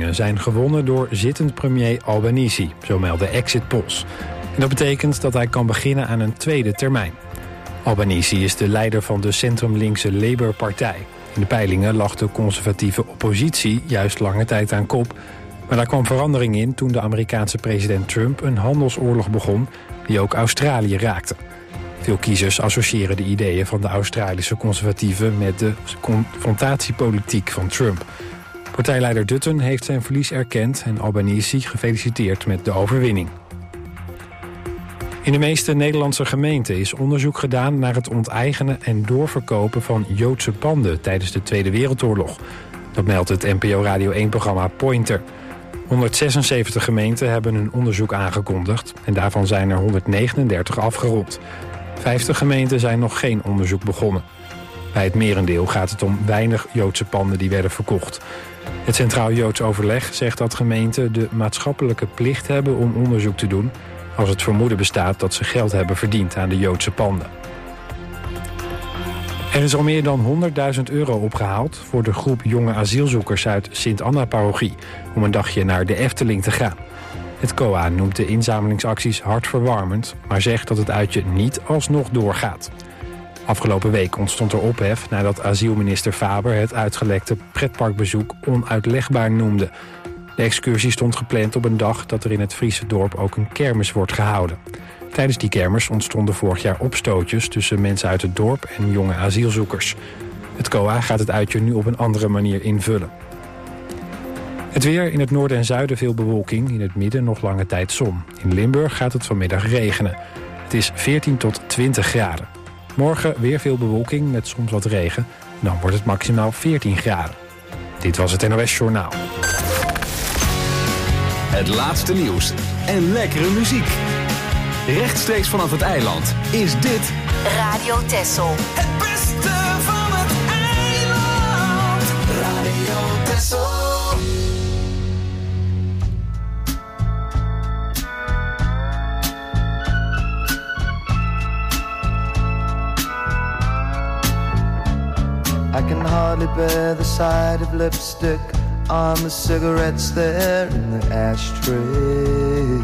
verkiezingen zijn gewonnen door zittend premier Albanese, zo melden exit polls. En dat betekent dat hij kan beginnen aan een tweede termijn. Albanese is de leider van de centrumlinkse Labour-partij. In de peilingen lag de conservatieve oppositie juist lange tijd aan kop. Maar daar kwam verandering in toen de Amerikaanse president Trump een handelsoorlog begon die ook Australië raakte. Veel kiezers associëren de ideeën van de Australische conservatieven met de confrontatiepolitiek van Trump. Partijleider Dutton heeft zijn verlies erkend en Albanese gefeliciteerd met de overwinning. In de meeste Nederlandse gemeenten is onderzoek gedaan naar het onteigenen en doorverkopen van Joodse panden tijdens de Tweede Wereldoorlog. Dat meldt het NPO Radio 1-programma Pointer. 176 gemeenten hebben een onderzoek aangekondigd en daarvan zijn er 139 afgerond. 50 gemeenten zijn nog geen onderzoek begonnen. Bij het merendeel gaat het om weinig Joodse panden die werden verkocht. Het Centraal Joods Overleg zegt dat gemeenten de maatschappelijke plicht hebben om onderzoek te doen als het vermoeden bestaat dat ze geld hebben verdiend aan de Joodse panden. Er is al meer dan 100.000 euro opgehaald voor de groep jonge asielzoekers uit Sint-Anna-parochie om een dagje naar de Efteling te gaan. Het COA noemt de inzamelingsacties hartverwarmend, maar zegt dat het uitje niet alsnog doorgaat. Afgelopen week ontstond er ophef nadat asielminister Faber het uitgelekte pretparkbezoek onuitlegbaar noemde. De excursie stond gepland op een dag dat er in het Friese dorp ook een kermis wordt gehouden. Tijdens die kermis ontstonden vorig jaar opstootjes tussen mensen uit het dorp en jonge asielzoekers. Het COA gaat het uitje nu op een andere manier invullen. Het weer, in het noorden en zuiden veel bewolking, in het midden nog lange tijd zon. In Limburg gaat het vanmiddag regenen. Het is 14 tot 20 graden. Morgen weer veel bewolking met soms wat regen. Dan wordt het maximaal 14 graden. Dit was het NOS Journaal. Het laatste nieuws en lekkere muziek. Rechtstreeks vanaf het eiland is dit Radio Texel. Het beste van het eiland. Radio Texel. I can hardly bear the sight of lipstick on the cigarettes there in the ashtray.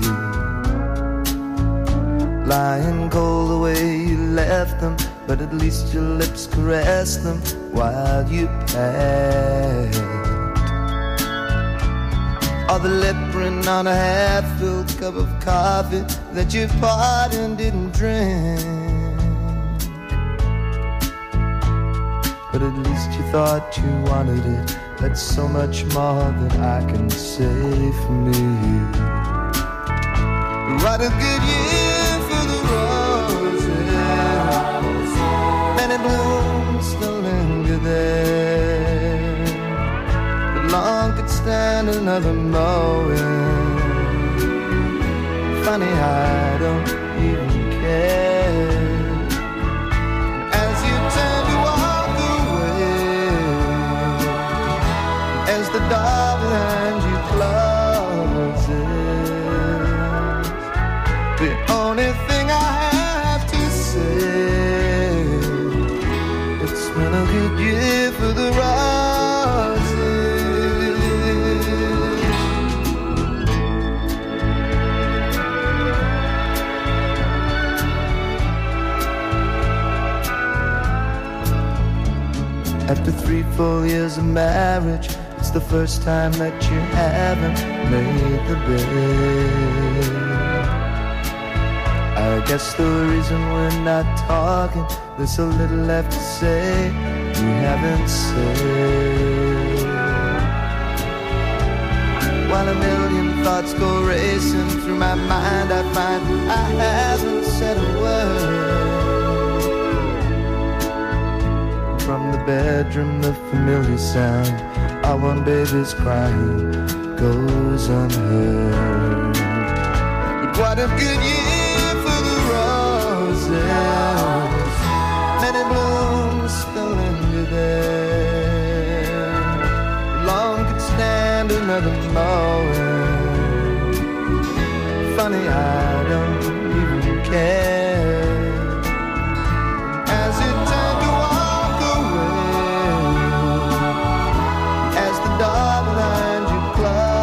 Lying cold the way you left them, but at least your lips caressed them while you passed. Or the lip print on a half-filled cup of coffee that you poured and didn't drink. But at least you thought you wanted it. That's so much more than I can say for me. What a good year for the roses. Many blooms still linger there, but long could stand another mowing. Funny, I don't even care. As you turn to walk away, as the door behind you closes, the only thing I have to say, it's been a good year for the roses. After 3 full years of marriage, it's the first time that you haven't made the bed. I guess the reason we're not talking, there's so little left to say you haven't said. While a million thoughts go racing through my mind, I find I haven't said a word. From the bedroom, the familiar sound of one baby's crying goes unheard. But what a good year for the roses. Many blooms still linger there. Long could stand another mowing. Funny, I don't even care. As you turn to walk away, as the door behind you closes,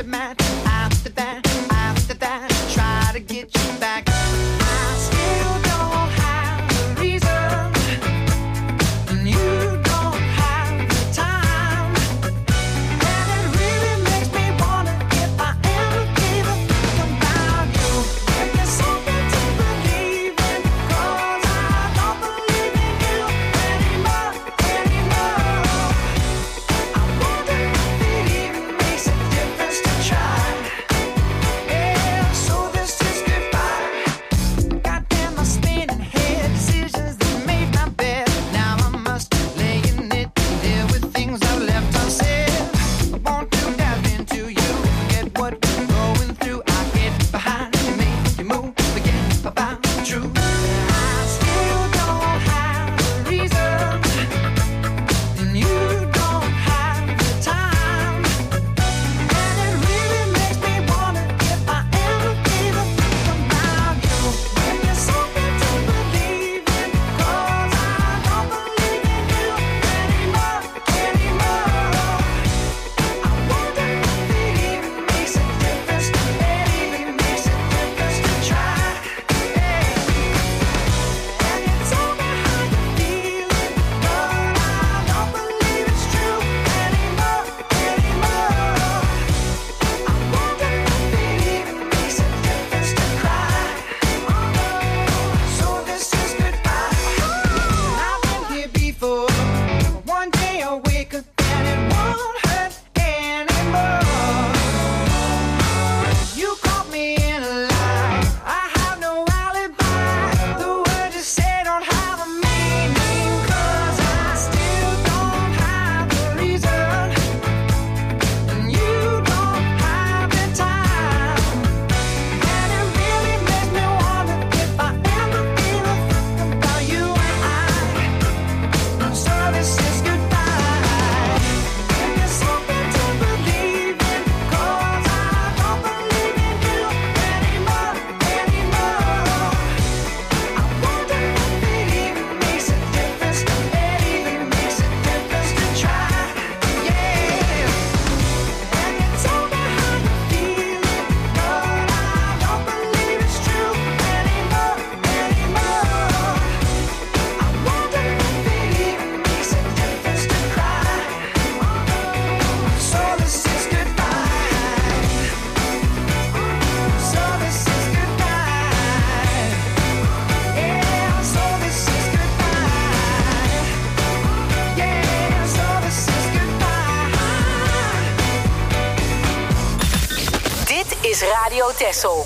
is Radio Texel.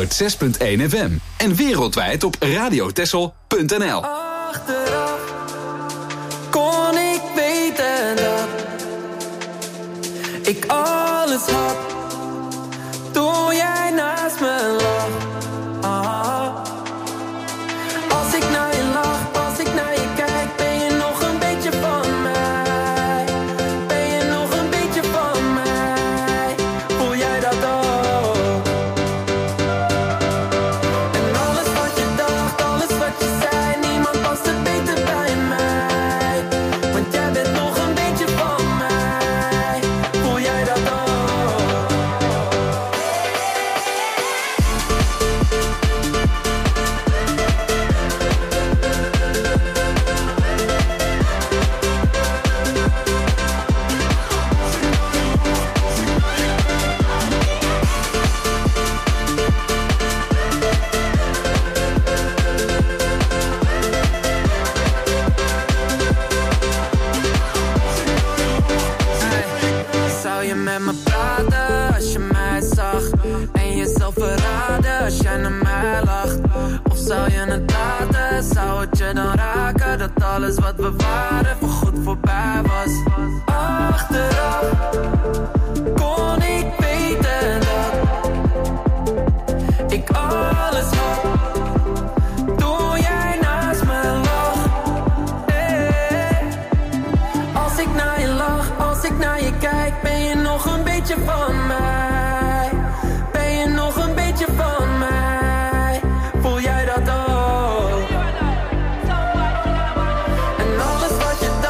106.1 FM. En wereldwijd op radiotexel.nl. Achteraf kon ik weten dat ik alles had toen jij naast me lag. Als ik naar je lach, als ik naar je kijk, ben je nog een beetje van mij? Ben je nog een beetje van mij? Voel jij dat ook? En alles wat je dacht, alles wat je zei, niemand past er beter bij mij. Want jij bent nog een beetje van mij. Voel jij dat ook? Zou je met me praten als je mij zag? En jezelf verraden als jij naar mij lacht? Of zou je het laten? Zou het je dan raken dat alles wat we waren voorgoed voorbij was? Achteraf kon ik weten dat ik alles had toen jij naast me lag. Als ik naar je lach, als ik naar je kijk, ben je nog een beetje van mij? Ben je nog een beetje van mij? Voel jij dat ook? En alles wat je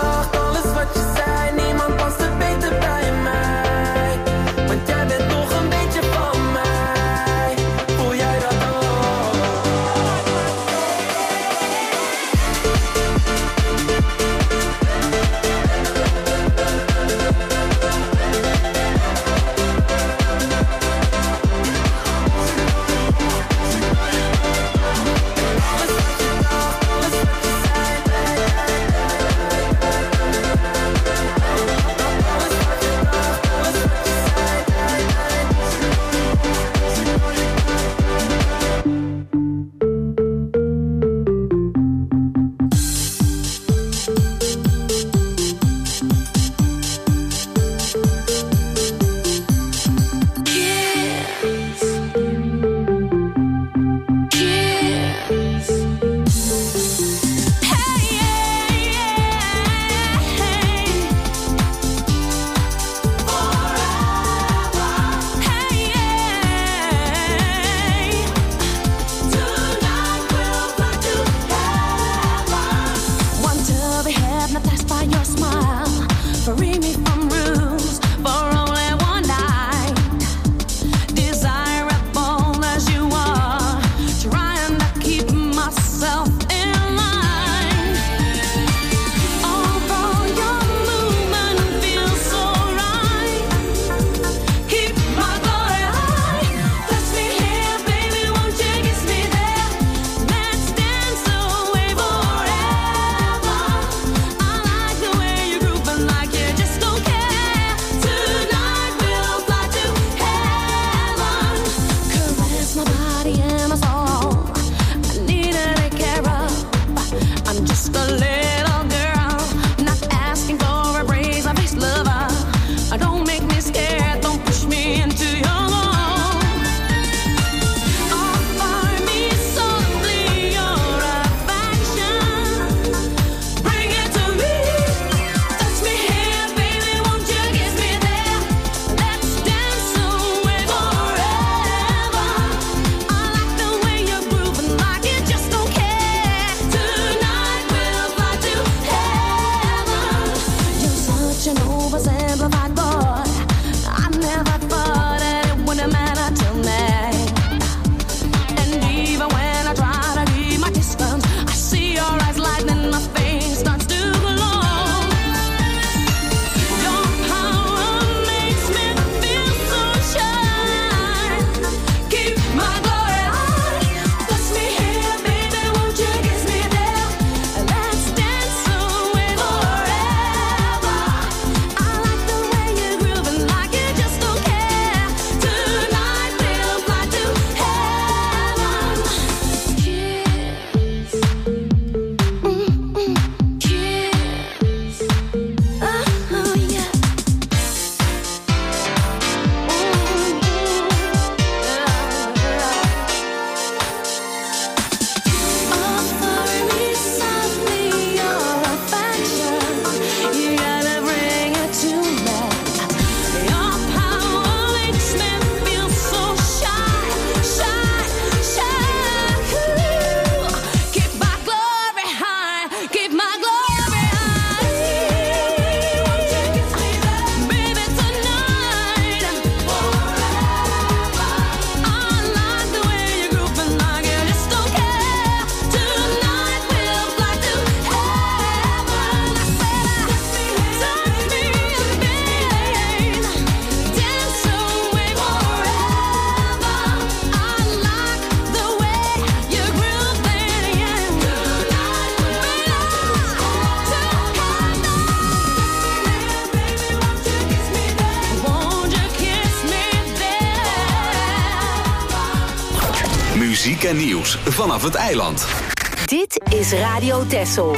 Muziek en nieuws vanaf het eiland. Dit is Radio Texel.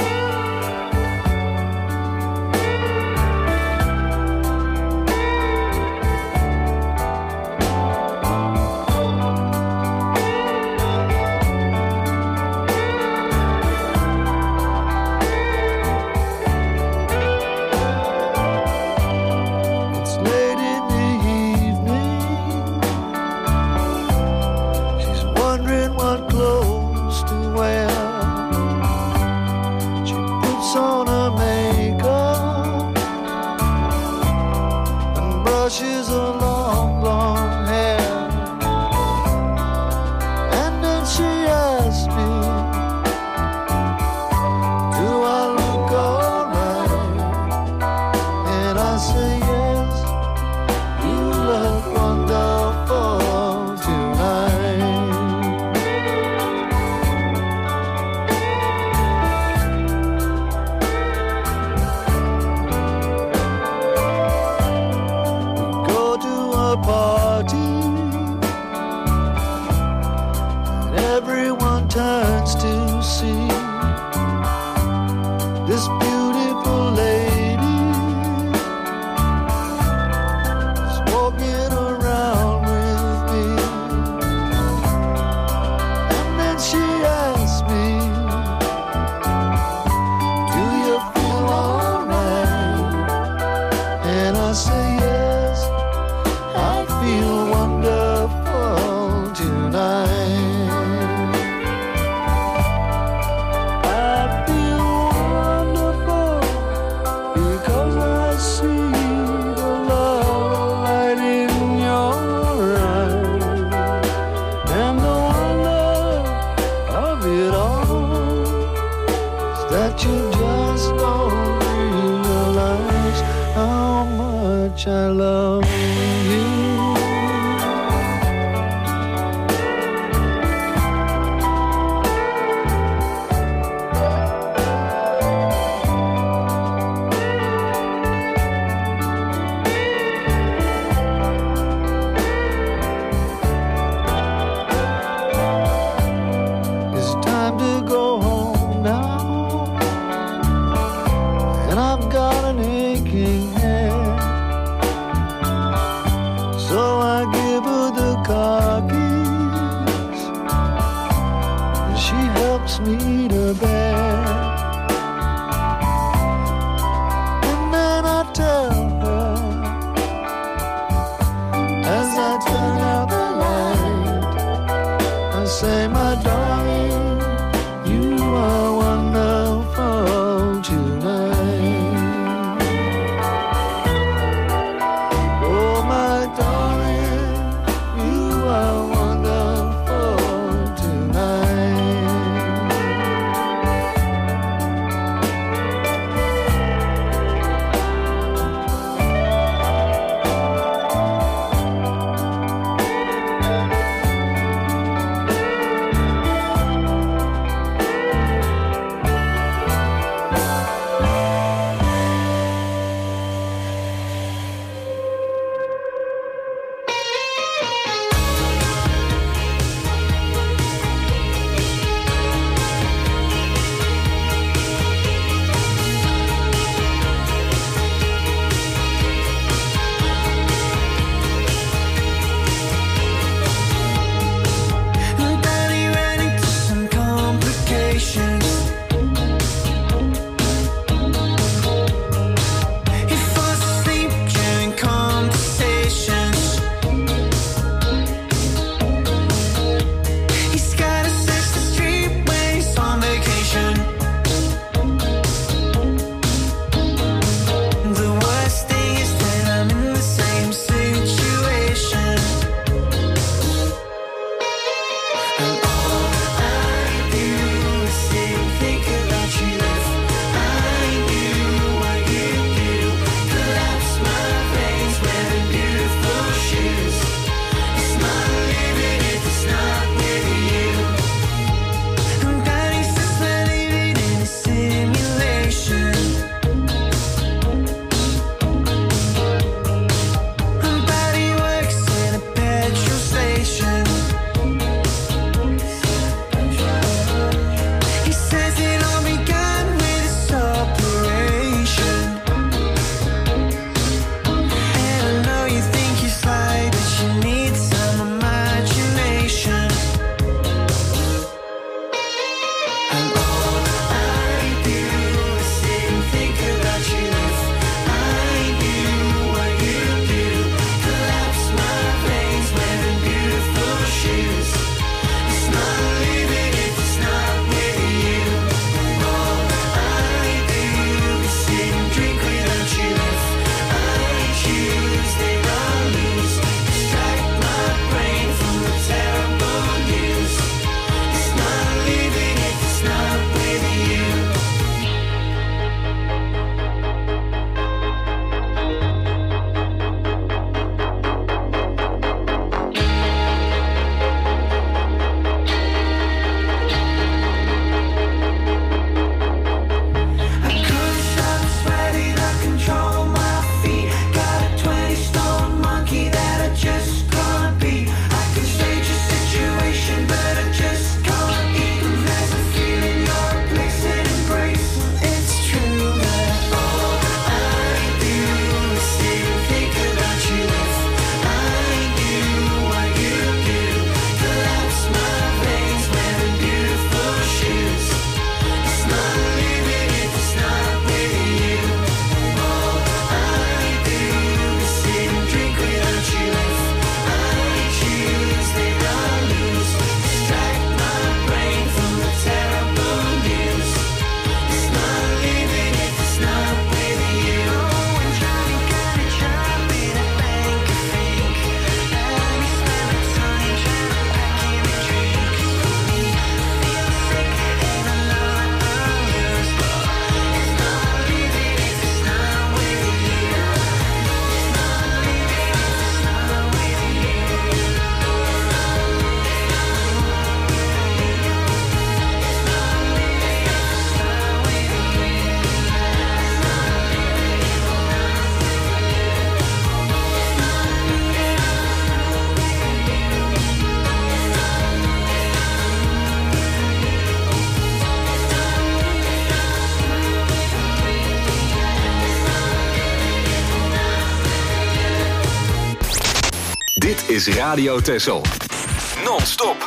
is Radio Texel. Non-stop.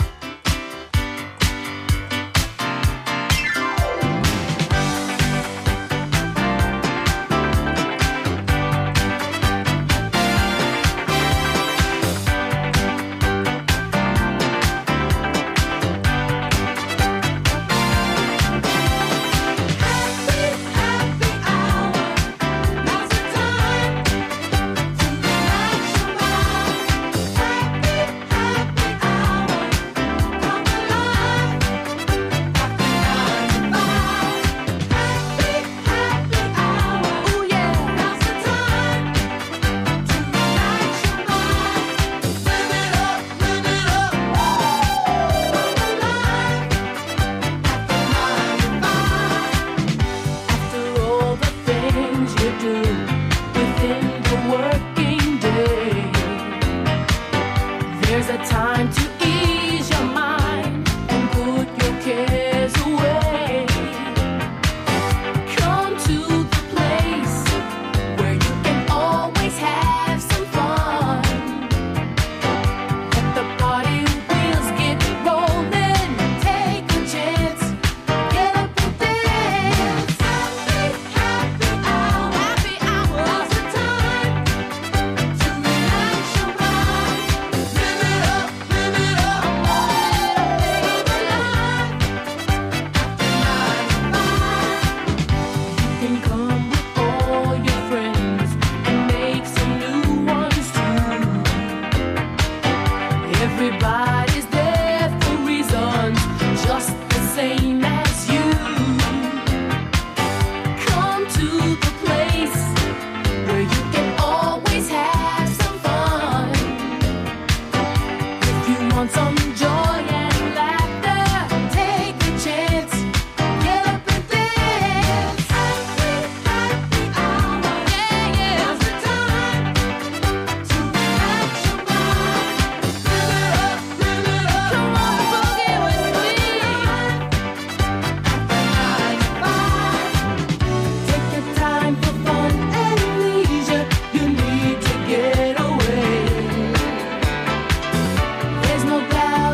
There's no doubt.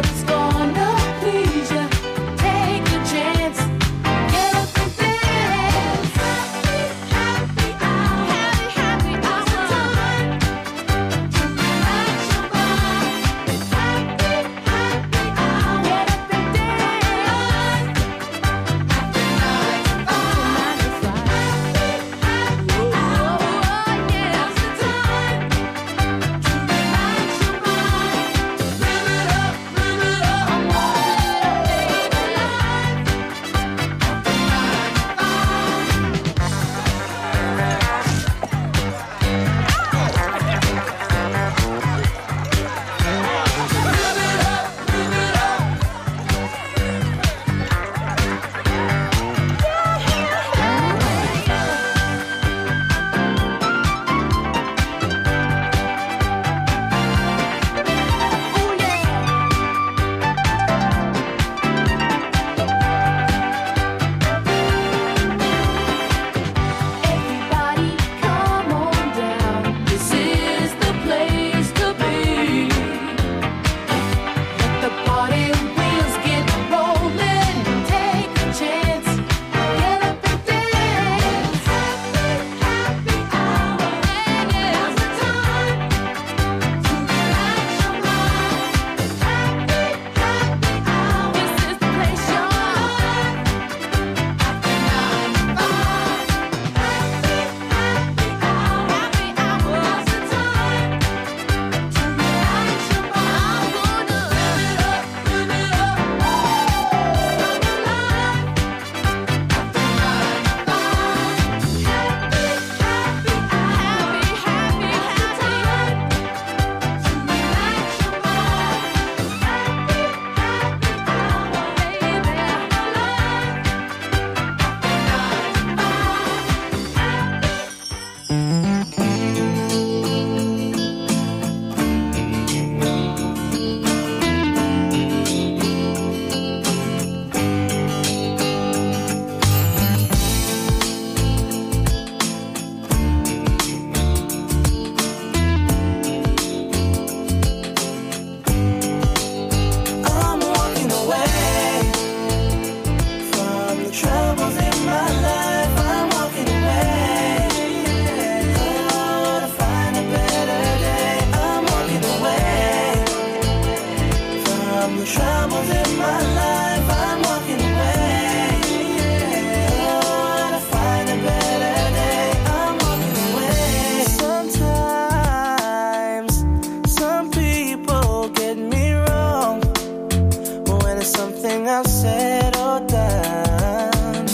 I've settled down.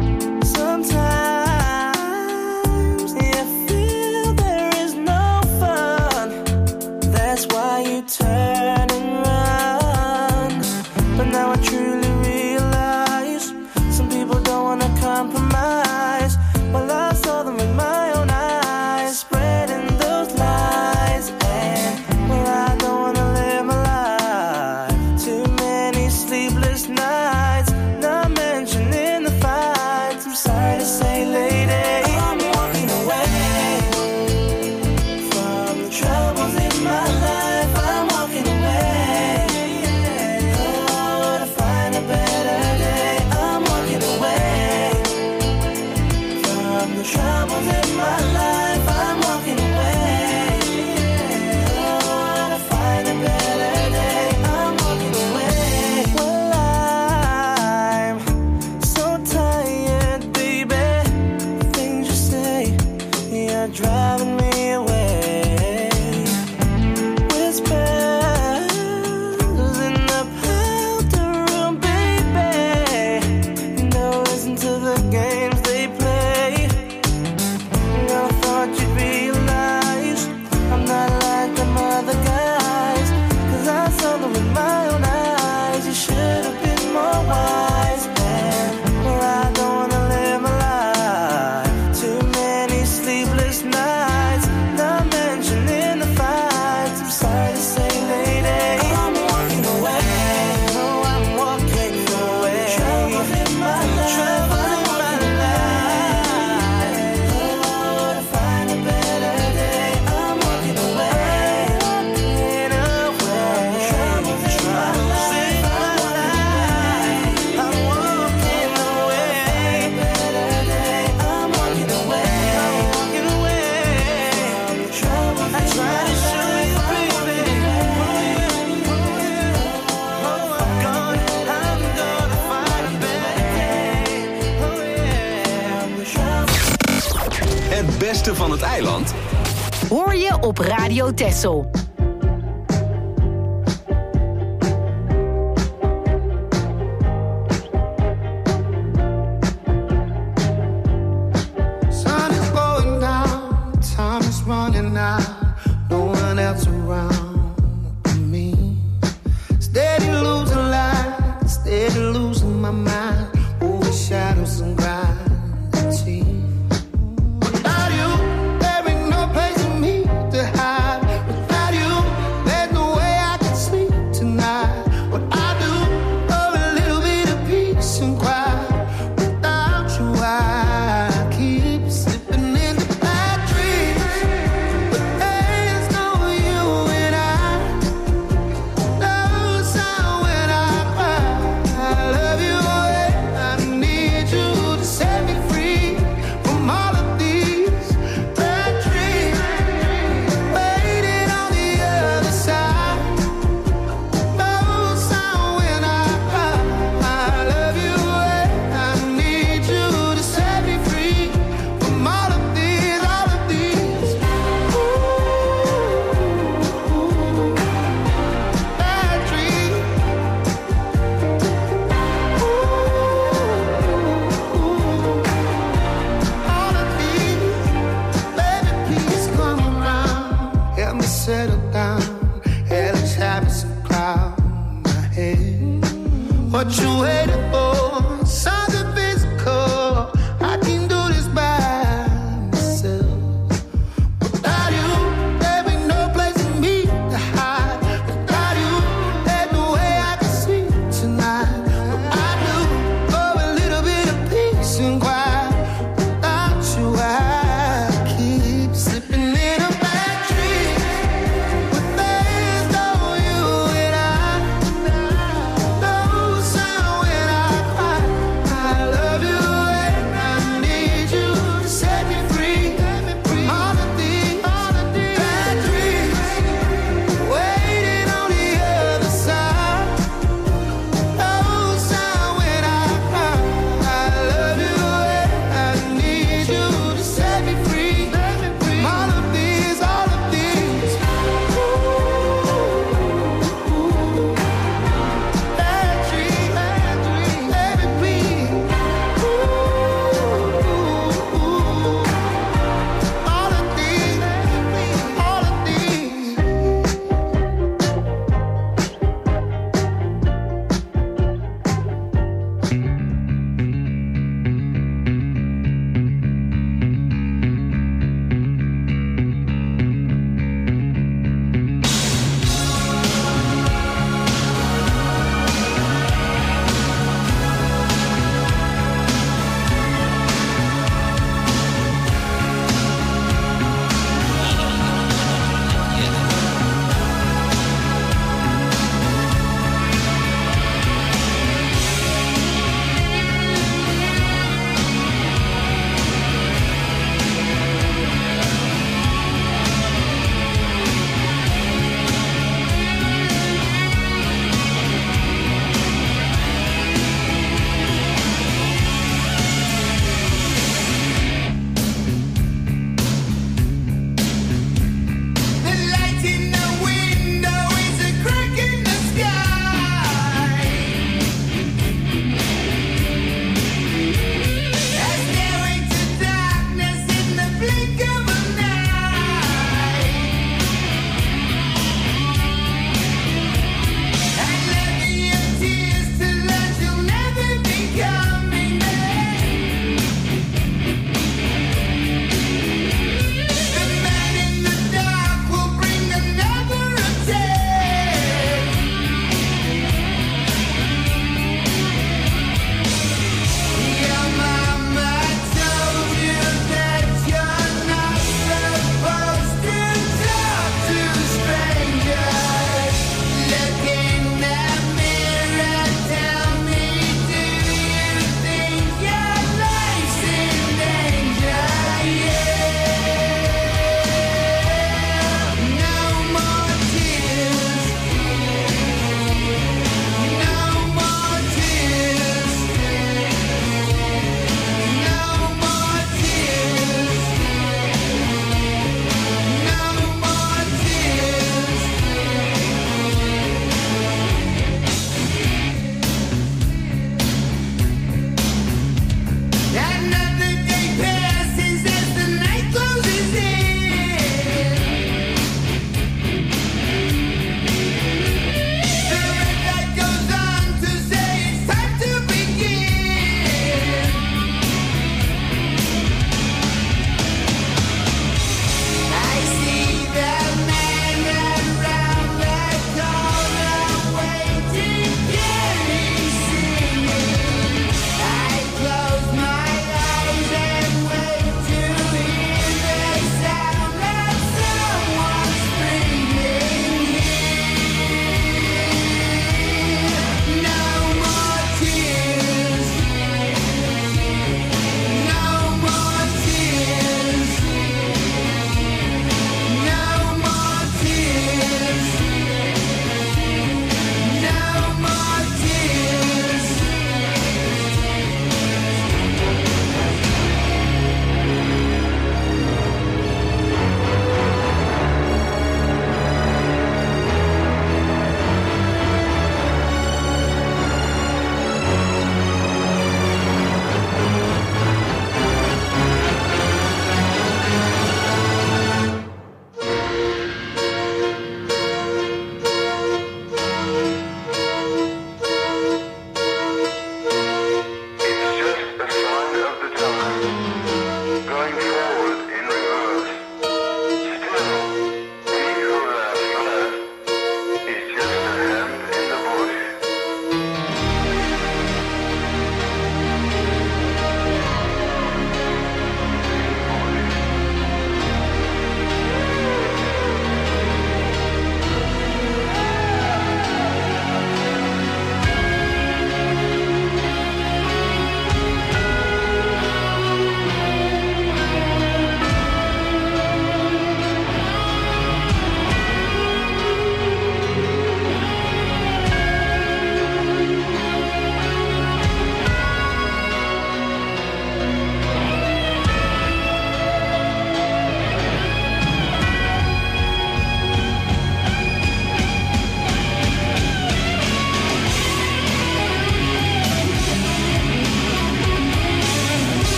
Sometimes you feel there is no fun. That's why you turn and run. But now I truly realize some people don't wanna compromise. Well, I saw them with my own eyes, spreading those lies. And well, I don't wanna live my life. Too many sleepless nights, not mentioning the fights. I'm sorry to say, lady, I'm walking away from the troubles in my life. I'm walking away, oh, to find a better day. I'm walking away from the troubles in my life. I'm walking away, oh, to find a better day. I'm walking away. Well, I'm so tired, baby. The things you say, you're driving me away. Whispers in the powder room, baby. Don't listen to the games they play. I thought you'd realize I'm not like them other guys. 'Cause I saw them with my own eyes. You should have been more wise. And well, I don't wanna live my life. Too many sleepless nights, not mentioning the fights. I'm sorry to say, lady, I'm walking away. No, I'm walking away. Troubles in my life. Trouble in my life. Oh, to find a better day. I'm walking away. Walking away. Troubles in my life. I'm walking away. Better day. I'm walking away. I'm walking away. From the troubles I try to show you, baby. Oh, I'm gonna find a better day. Oh, yeah. From the troubles. Het beste van het eiland Hoor je op Radio Texel. Sun is going down, time is running out, no one else around me. Steady losing light, steady losing my mind, over shadows and gravity. Without you, there ain't no place for me to hide. Without you, there's no way I can sleep tonight. What I do, oh, a little bit of peace and quiet. Without you, I keep slipping into bad dreams. But there's no you and I. No sound when I cry. I love you and I need you to set me free from all of these bad dreams. Waiting on the other side. No sound when I cry. I love you and I need you to set me free from all of these, all of these. Bad dreams. All of these. Baby, please come around. Help me settle down. Hellish habits and cloud my head. What you waiting for? Something physical. I can do this by myself. Without you, there ain't no place for me to hide. Without you, there's no way I can sleep tonight. But I do, oh, a little bit of peace and quiet. Without you, I keep slipping in a bad dream. But there's no you and I. No sound when I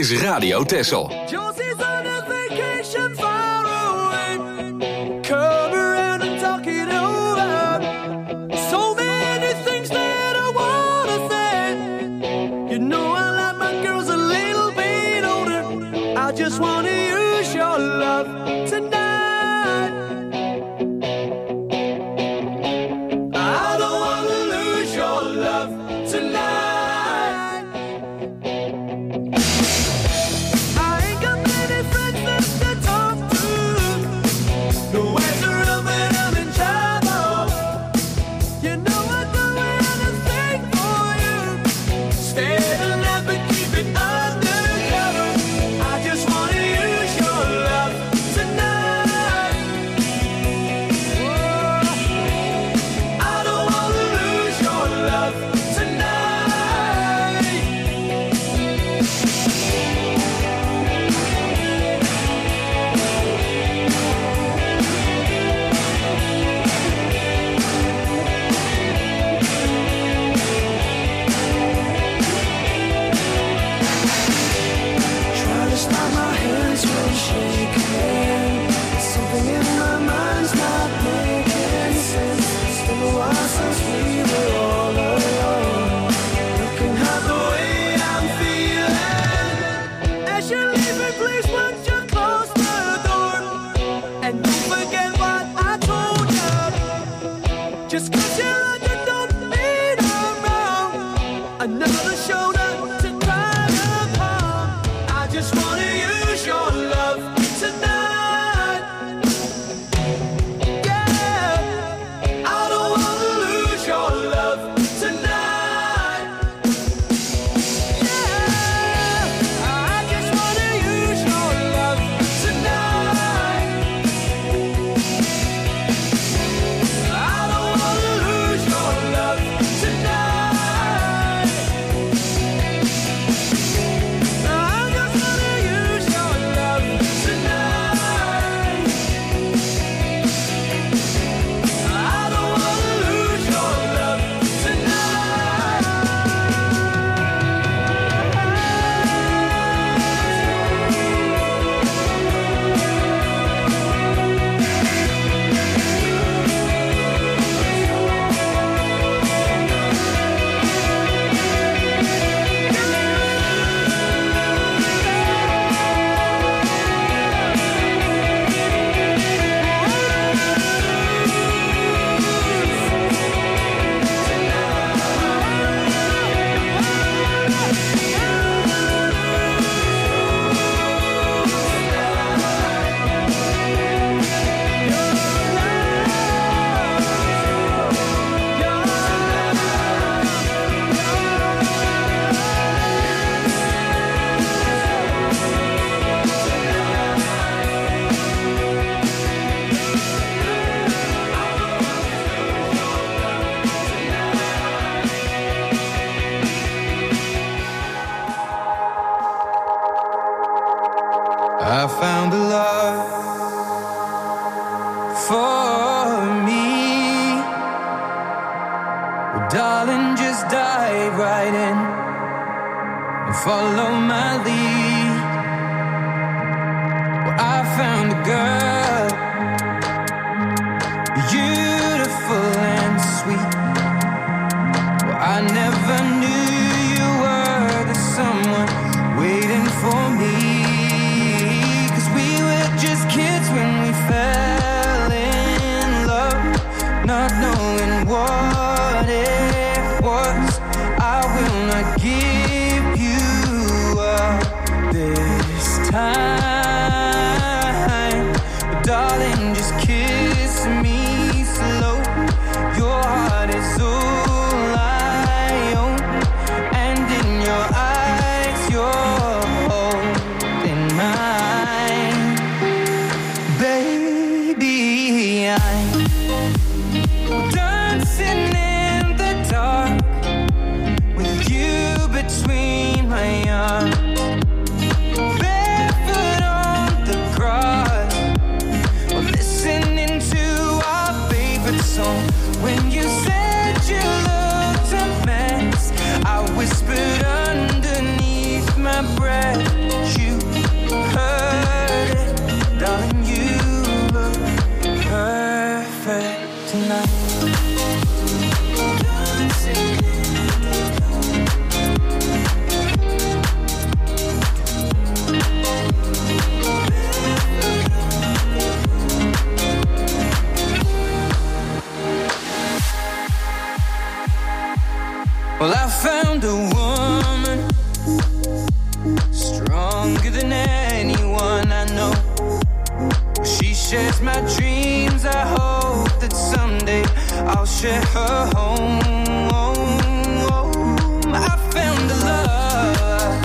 is Radio Texel. Josie's on a vacation far away. Come around and talk it over. So many things that I wanna say. You know I like my girls a little bit older. I just wanna use your love tonight. I don't wanna lose your love tonight. I found a love for me. Well, darling, just dive right in and follow my lead. Well, I found a girl, beautiful and sweet. Well, I never knew you were the someone waiting for me. Just kids when we fell in love, not knowing what it was. I will not give you up this time, but darling, just kiss me slow. Your heart is all I own, and in your eyes, you're holding mine. Baby, I'm dancing in the dark with you between my arms, barefoot on the grass, listening future home. I found a love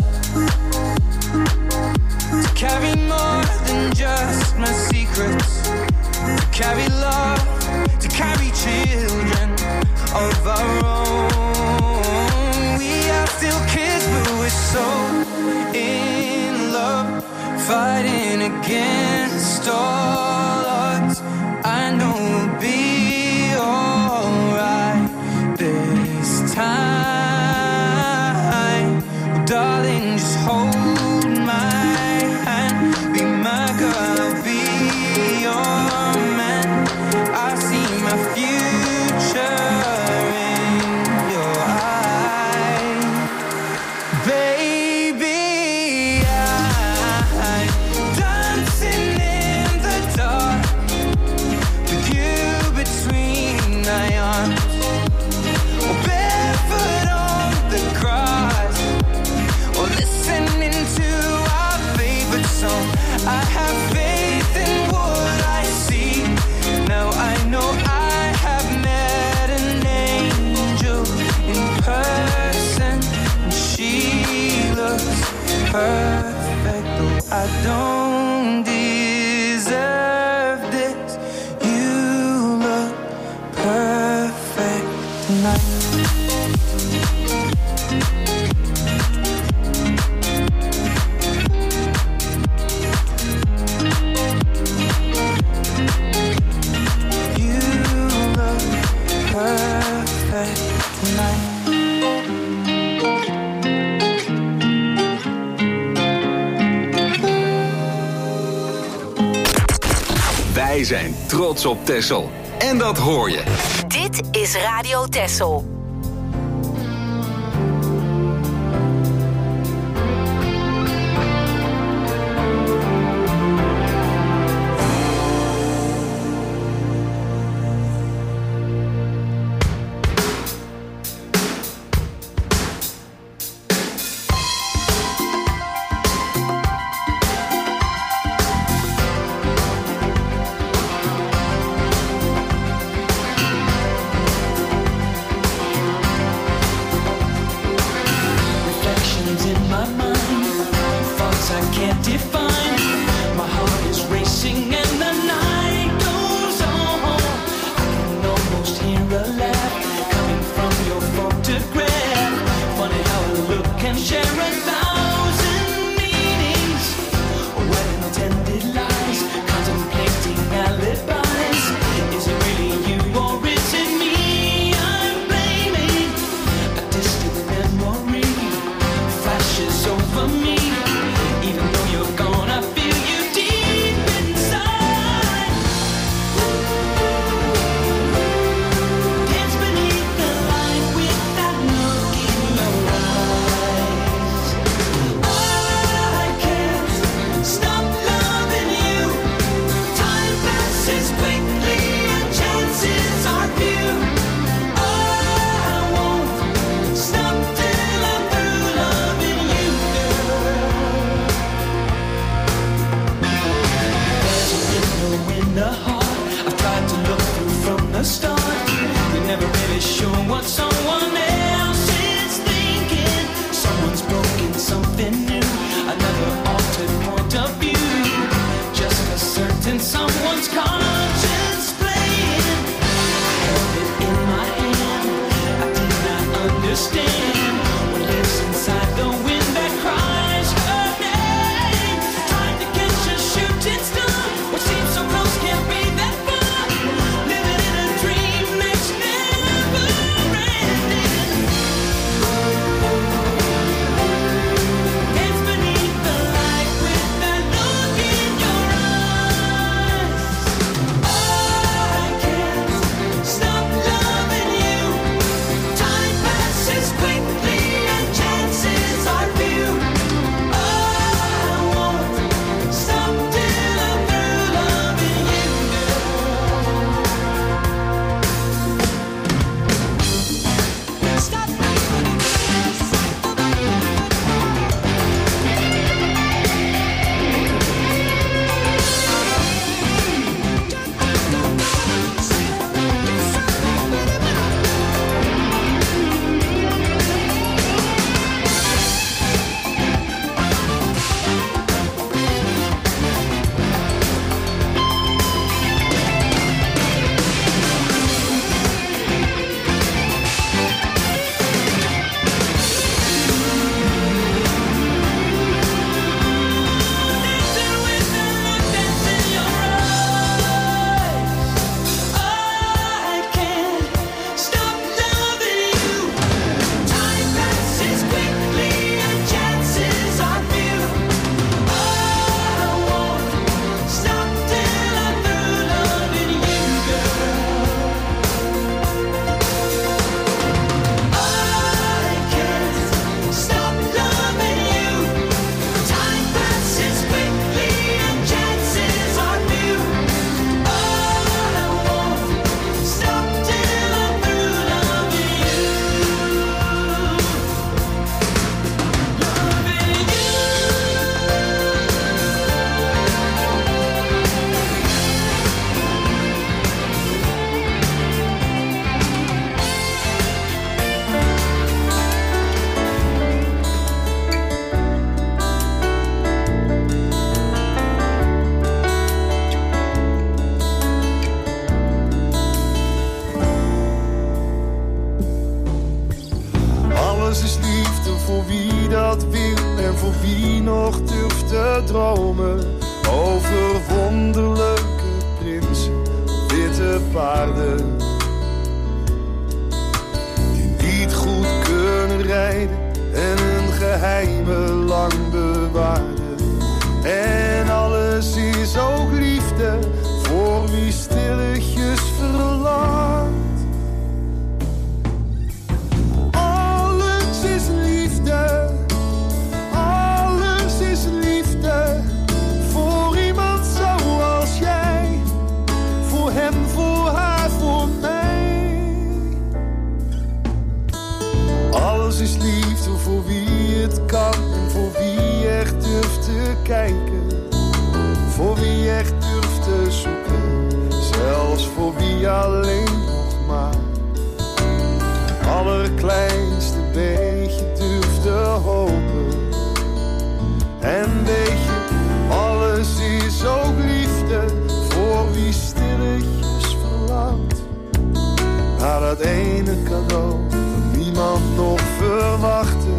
to carry more than just my secrets, to carry love, to carry children of our own. We are still kids, but we're so in love, fighting against all odds. I know we'll be alright this time. Oh, darling, just hold my hand. Be my girl, I'll be your man. I see my future in your eyes. Baby, I'm dancing in the dark with you between my arms, or barefoot on the grass, or listening to our favorite song. I have faith in what I see. Now I know I have met an angel in person, and she looks perfect. Though I don't deserve this, you look perfect tonight. You look perfect tonight. Wij zijn trots op Texel. En dat hoor je. Dit is Radio Texel. Reflections in my mind, thoughts I can't define. My heart is racing and the night goes on. I can almost hear a laugh coming from your photograph. Funny how a look can share 1,000 meanings. Well-intended lies, contemplating alibis. Is it really you or is it me I'm blaming? A distant memory flashes over me. Even though you're gone, I feel you deep inside. Dance beneath the light with that look in your eyes. I can't stop loving you. Time passes quickly and chances are few. I won't stop till I'm through loving you, girl. There's a window in the heart I've tried to look through from the start. You're never really sure what someone else is thinking. Someone's broken something new, another altered point of view. Just a certain someone's conscience playing. I held it in my hand, I did not understand what lives inside the wind that cries her name. Trying to catch a shooting star, what seems so close can't be that far. Living in a dream. paarden die niet goed kunnen rijden en hun geheimen lang bewaren. En alles is ook liefde voor wie stilletjes verlangt. Alles is liefde, alles is liefde voor iemand zoals jij, voor hem, voor haar, voor mij. Alles is liefde voor wie het kan en voor wie echt durft te kijken, voor wie echt durft te zoeken, zelfs voor wie alleen nog maar allerkleinste beetje durft te hopen. En weet je, alles is ook liefde voor wie stilletjes verlangt naar dat ene cadeau dat niemand nog verwachtte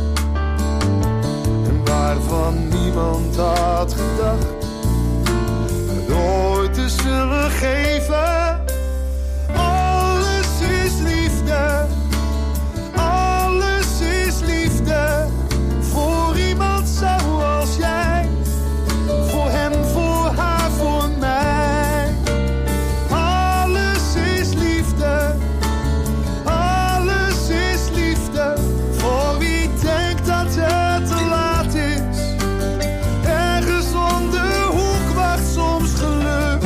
en waarvan niemand had gedacht het ooit te zullen geven. Alles is liefde, alles is liefde voor iemand zoals jij, voor hem, voor haar, voor mij. Alles is liefde, alles is liefde voor wie denkt dat het te laat is. Ergens om de hoek wacht soms geluk.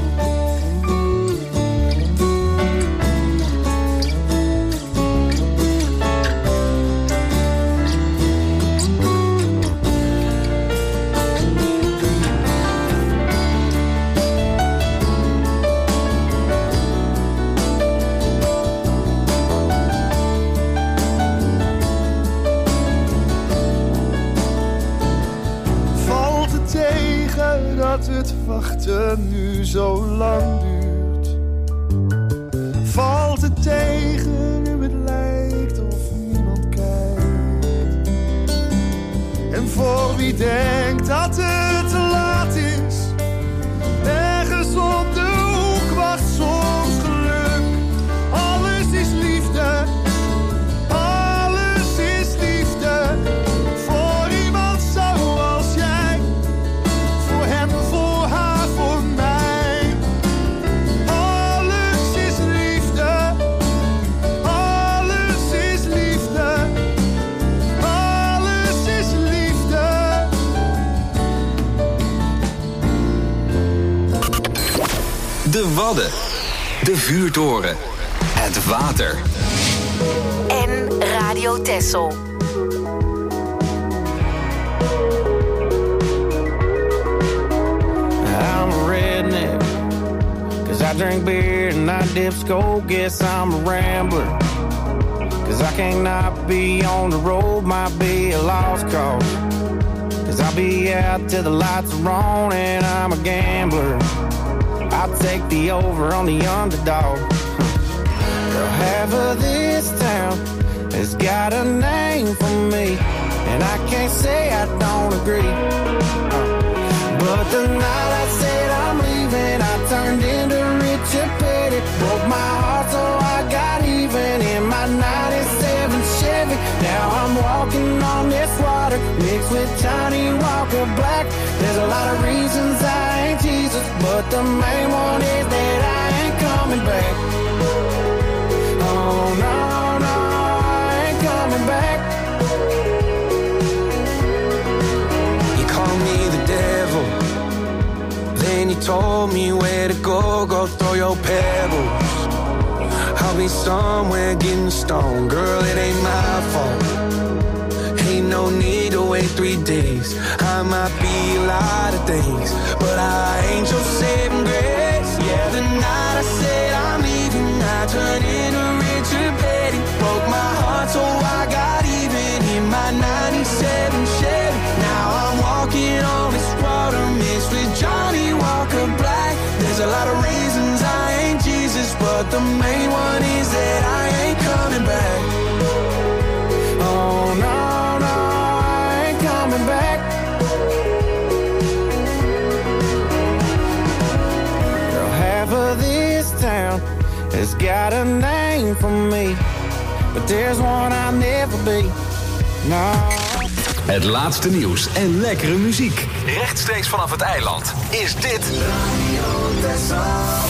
Valt het tegen dat het wachten nu zo lang duurt? Valt het tegen nu het lijkt of niemand kijkt? En voor wie denkt dat het te laat is, ergens op de hoek wacht soms geluk. Alles is liefde, alles is liefde voor iemand zoals jij, voor hem, voor haar, voor mij. Alles is liefde, alles is liefde, alles is liefde. De Wadden, de vuurtoren, het water. En Radio Texel. I'm a redneck, 'cause I drink beer and I dip skull. Guess I'm a rambler, 'cause I can't not be on the road. Might be a lost cause, 'cause I'll be out till the lights are on. And I'm a gambler, I'll take the over on the underdog. Girl, half of this town has got a name for me, and I can't say I don't agree. But the night I said I'm leaving, I turned into Richard Petty. Broke my heart so I got even in my 97 Chevy. Now I'm walking on this water, mixed with Johnny Walker Black. There's a lot of reasons I ain't Jesus, but the main one is that I ain't coming back. Oh no, no, I ain't coming back. You call me the devil, then you told me where to go. Go throw your pebbles, I'll be somewhere getting stoned. Girl, it ain't my fault, ain't no need to wait 3 days. I might be a lot of things, but I ain't your saving grace. Yeah, the night I said I'm leaving, I turned into Richard Petty. Broke my heart so I got even in my 97 Chevy. Now I'm walking on this water, mixed with Johnny Walker Black. There's a lot of reasons I ain't Jesus, but the main one is that I ain't coming back. Oh no, no, I ain't coming back. Girl, half of this town has got a name for me, but there's one I'll never be. No. Het laatste nieuws en lekkere muziek. Rechtstreeks vanaf het eiland is dit Radio Texel.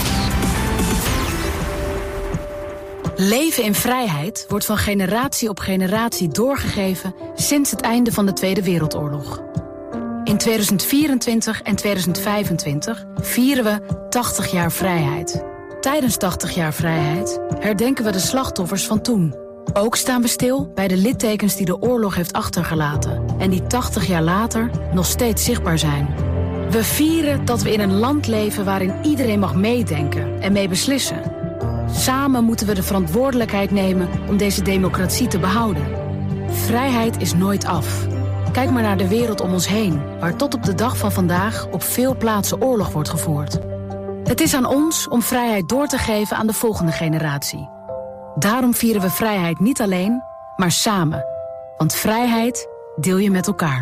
Leven in vrijheid wordt van generatie op generatie doorgegeven sinds het einde van de Tweede Wereldoorlog. In 2024 en 2025 vieren we 80 jaar vrijheid. Tijdens 80 jaar vrijheid herdenken we de slachtoffers van toen. Ook staan we stil bij de littekens die de oorlog heeft achtergelaten en die 80 jaar later nog steeds zichtbaar zijn. We vieren dat we in een land leven waarin iedereen mag meedenken en mee beslissen. Samen moeten we de verantwoordelijkheid nemen om deze democratie te behouden. Vrijheid is nooit af. Kijk maar naar de wereld om ons heen, waar tot op de dag van vandaag op veel plaatsen oorlog wordt gevoerd. Het is aan ons om vrijheid door te geven aan de volgende generatie. Daarom vieren we vrijheid niet alleen, maar samen. Want vrijheid deel je met elkaar.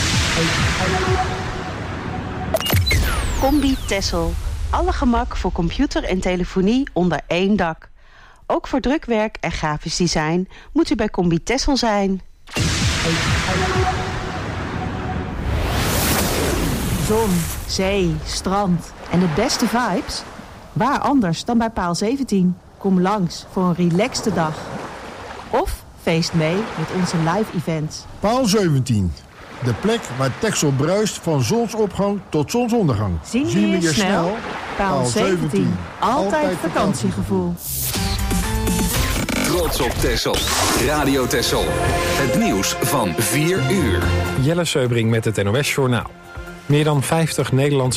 Combi Texel. Alle gemak voor computer en telefonie onder één dak. Ook voor drukwerk en grafisch design moet u bij Combi Texel zijn. Zon, zee, strand en de beste vibes? Waar anders dan bij Paal 17? Kom langs voor een relaxte dag. Of feest mee met onze live events. Paal 17. De plek waar Texel bruist van zonsopgang tot zonsondergang. Zien we je snel? Paal 17. Altijd vakantiegevoel. Trots op Texel. Radio Texel. Het nieuws van 4 uur. Jelle Seubring met het NOS Journaal. Meer dan 50 Nederlandse